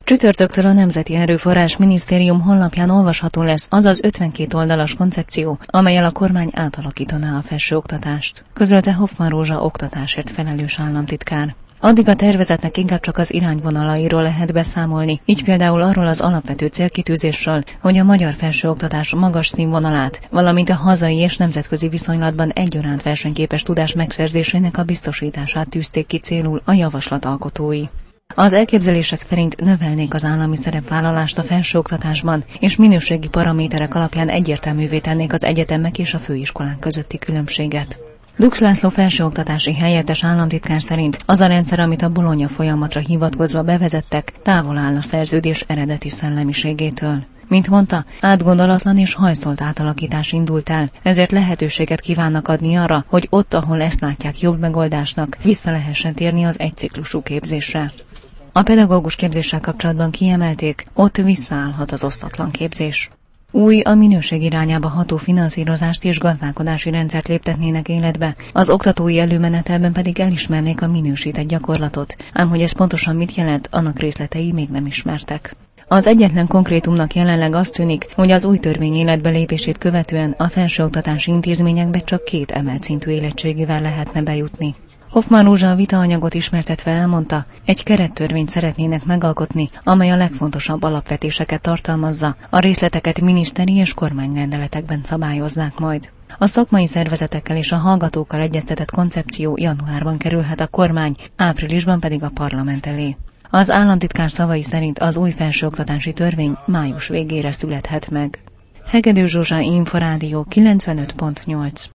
Csütörtöktől a Nemzeti Erőforrás Minisztérium honlapján olvasható lesz az az 52 oldalas koncepció, amellyel a kormány átalakítaná a felsőoktatást, közölte Hoffmann Rózsa oktatásért felelős államtitkár. Addig a tervezetnek inkább csak az irányvonalairól lehet beszámolni, így például arról az alapvető célkitűzésről, hogy a magyar felsőoktatás magas színvonalát, valamint a hazai és nemzetközi viszonylatban egyaránt versenyképes tudás megszerzésének a biztosítását tűzték ki célul a javaslat alkotói. Az elképzelések szerint növelnék az állami szerepvállalást a felsőoktatásban, és minőségi paraméterek alapján egyértelművé tennék az egyetemek és a főiskolák közötti különbséget. Dux László felsőoktatási helyettes államtitkár szerint az a rendszer, amit a Bologna folyamatra hivatkozva bevezettek, távol áll a szerződés eredeti szellemiségétől. Mint mondta, átgondolatlan és hajszolt átalakítás indult el, ezért lehetőséget kívánnak adni arra, hogy ott, ahol ezt látják jobb megoldásnak, vissza lehessen térni az egyciklusú képzésre. A pedagógus képzéssel kapcsolatban kiemelték, ott visszaállhat az osztatlan képzés. Új, a minőség irányába ható finanszírozást és gazdálkodási rendszert léptetnének életbe, az oktatói előmenetelben pedig elismernék a minősített gyakorlatot, ám hogy ez pontosan mit jelent, annak részletei még nem ismertek. Az egyetlen konkrétumnak jelenleg az tűnik, hogy az új törvény életbe lépését követően a felsőoktatási intézményekbe csak 2 emelt szintű érettségivel lehetne bejutni. Hoffmann Rózsa a vitaanyagot ismertetve elmondta, egy kerettörvényt szeretnének megalkotni, amely a legfontosabb alapvetéseket tartalmazza, a részleteket miniszteri és kormányrendeletekben szabályozzák majd. A szakmai szervezetekkel és a hallgatókkal egyeztetett koncepció januárban kerülhet a kormány, áprilisban pedig a parlament elé. Az államtitkár szavai szerint az új felsőoktatási törvény május végére születhet meg. Hegedű Zsuzsa, Inforádió 95.8.